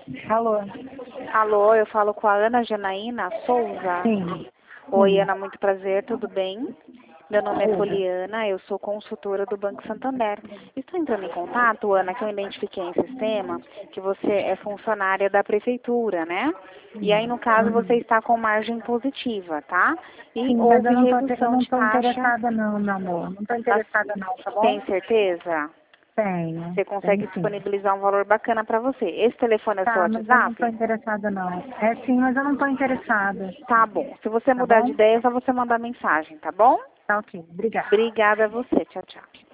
Alô? Alô, eu falo com a Ana Janaína Souza. Sim. Oi, Sim. Ana, muito prazer, tudo bem? Meu nome é Tudo. Poliana, eu sou consultora do Banco Santander. Estou entrando em contato, Ana, que eu identifiquei em sistema que você é funcionária da prefeitura, né? E aí, no caso, você Uhum. está com margem positiva, tá? E Sim, mas houve eu redução não de tô taxa. interessada não, meu amor. Não tô interessada não, tá bom? Tem certeza? Tenho. Você Tenho consegue sim. disponibilizar um valor bacana para você. Esse telefone é o seu Tá, mas eu não tô WhatsApp? interessada não. É sim, mas eu não tô interessada. Tá bom. Se você Tá mudar de bom? ideia, é só você mandar mensagem, tá bom? Tá ok. Obrigada. Obrigada a você. Tchau, tchau.